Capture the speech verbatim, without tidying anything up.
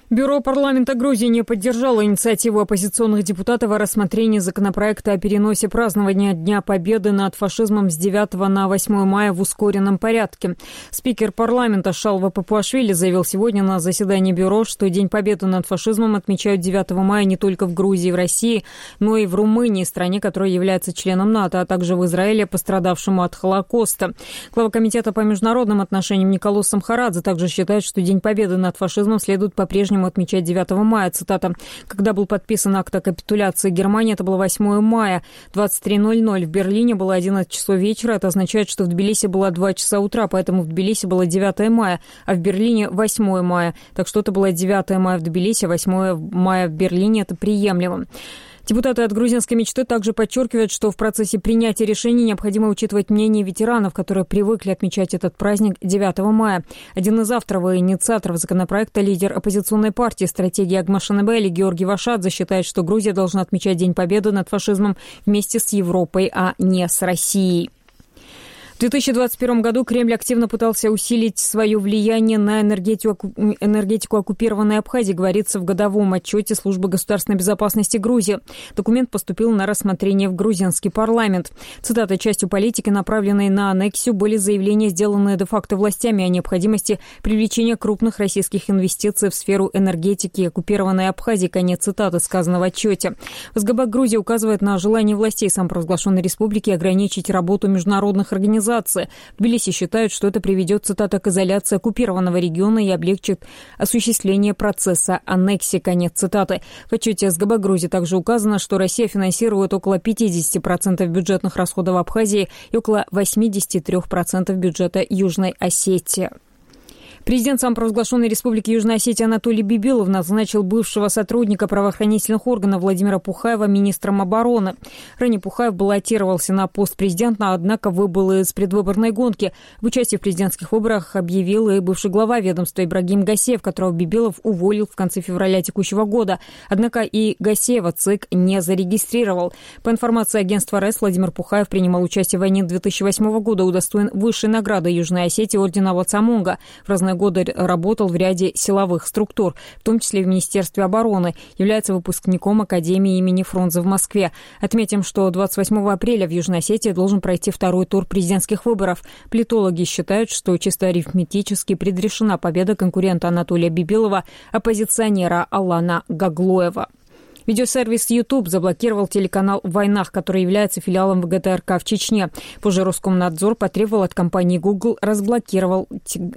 Бюро парламента Грузии не поддержало инициативу оппозиционных депутатов о рассмотрении законопроекта о переносе празднования Дня Победы над фашизмом с девятого на восьмое мая в ускоренном порядке. Спикер парламента Шалва Папуашвили заявил сегодня на заседании бюро, что День Победы над фашизмом отмечают девятого мая не только в Грузии и в России, но и в Румынии, стране, которая является членом НАТО, а также в Израиле, пострадавшему от Холокоста. Глава комитета по международным отношениям Николос Самхарадзе также считает, что День Победы над фашизмом следует по-прежнему отмечать девятого мая. Цитата. «Когда был подписан акт о капитуляции Германии, это было восьмое мая. двадцать три ноль ноль. В Берлине было одиннадцать часов вечера. Это означает, что в Тбилиси было два часа утра, поэтому в Тбилиси было девятое мая, а в Берлине восьмое мая. Так что это было девятое мая в Тбилиси, восьмое мая в Берлине. Это приемлемо». Депутаты от грузинской мечты также подчеркивают, что в процессе принятия решений необходимо учитывать мнение ветеранов, которые привыкли отмечать этот праздник девятого мая. Один из авторов и инициаторов законопроекта, лидер оппозиционной партии «Стратегия Агмашинебели» Георгий Вашадзе считает, что Грузия должна отмечать День Победы над фашизмом вместе с Европой, а не с Россией. В две тысячи двадцать первом году Кремль активно пытался усилить свое влияние на энергетику, энергетику оккупированной Абхазии, говорится в годовом отчете Службы государственной безопасности Грузии. Документ поступил на рассмотрение в грузинский парламент. Цитата: «Частью политики, направленной на аннексию, были заявления, сделанные де-факто властями о необходимости привлечения крупных российских инвестиций в сферу энергетики оккупированной Абхазии». Конец цитаты, сказано в отчете. В СГБ Грузии указывает на желание властей самопровозглашенной республики ограничить работу международных организаций. В Тбилиси считают, что это приведет, цитата, к изоляции оккупированного региона и облегчит осуществление процесса аннексии. Конец цитаты. В отчете СГБ Грузии также указано, что Россия финансирует около пятьдесят процентов бюджетных расходов Абхазии и около восемьдесят три процента бюджета Южной Осетии. Президент самопровозглашенной республики Южная Осетия Анатолий Бибилов назначил бывшего сотрудника правоохранительных органов Владимира Пухаева министром обороны. Ранее Пухаев баллотировался на пост президента, однако выбыл из предвыборной гонки. В участии в президентских выборах объявил и бывший глава ведомства Ибрагим Гасеев, которого Бибилов уволил в конце февраля текущего года. Однако и Гасеева ЦИК не зарегистрировал. По информации агентства РЭС, Владимир Пухаев принимал участие в войне две тысячи восьмого года, удостоен высшей награды Южной Осетии ордена Вацамонга. В разные годы работал в ряде силовых структур, в том числе в Министерстве обороны. Является выпускником Академии имени Фрунзе в Москве. Отметим, что двадцать восьмого апреля в Южной Осетии должен пройти второй тур президентских выборов. Политологи считают, что чисто арифметически предрешена победа конкурента Анатолия Бибилова, оппозиционера Алана Гаглоева. Видеосервис YouTube заблокировал телеканал «Войнах», который является филиалом ВГТРК в Чечне. Позже Роскомнадзор потребовал от компании Google разблокировал